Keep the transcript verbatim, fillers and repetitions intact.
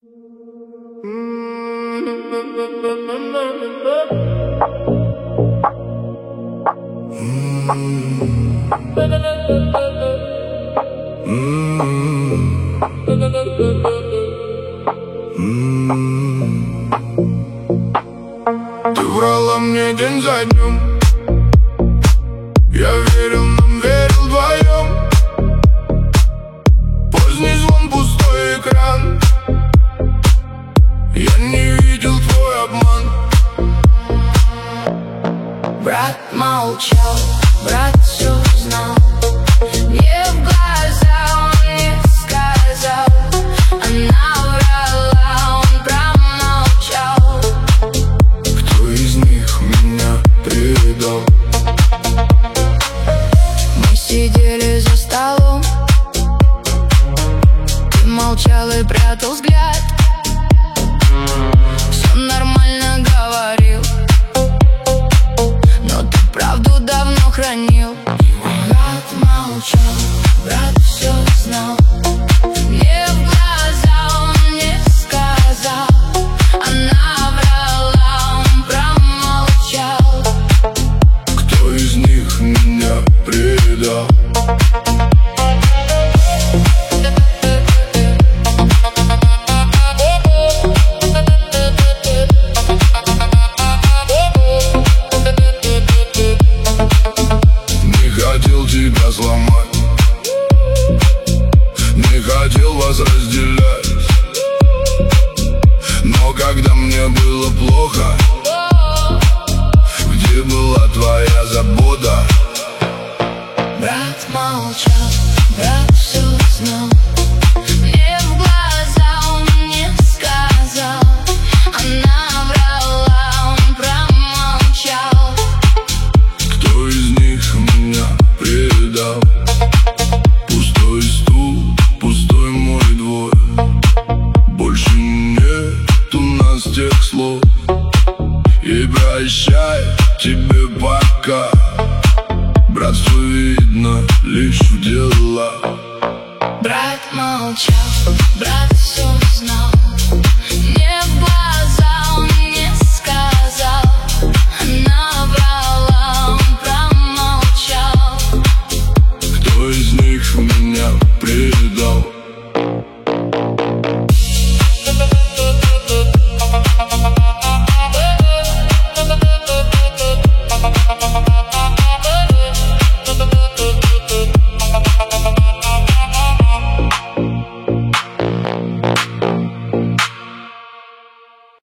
Ты врала мне день за днем, я верил нам, верил вдвоем. Поздний звон, пустой экран, я не видел твой обман. Брат молчал, брат все знал, мне в глаза он не сказал. Она врала, он промолчал. Кто из них меня предал? Мы сидели за столом, ты молчал и прятал взгляд. Все нормально говорил, но ты правду давно хранил. Брат молчал, брат все знал, мне в глаза он не сказал. Она врала, он промолчал. Кто из них меня предал? Хотел тебя сломать, не хотел вас разделять, но когда мне было плохо, где была твоя забота? Брат молчал, брат все знал, мне в глаза он не сказал. Она врала, он промолчал. Кто из них меня предал? Пустой стул, пустой мой двор, больше нет у нас тех слов. И прощай тебе пока, братство видно лишь в делах.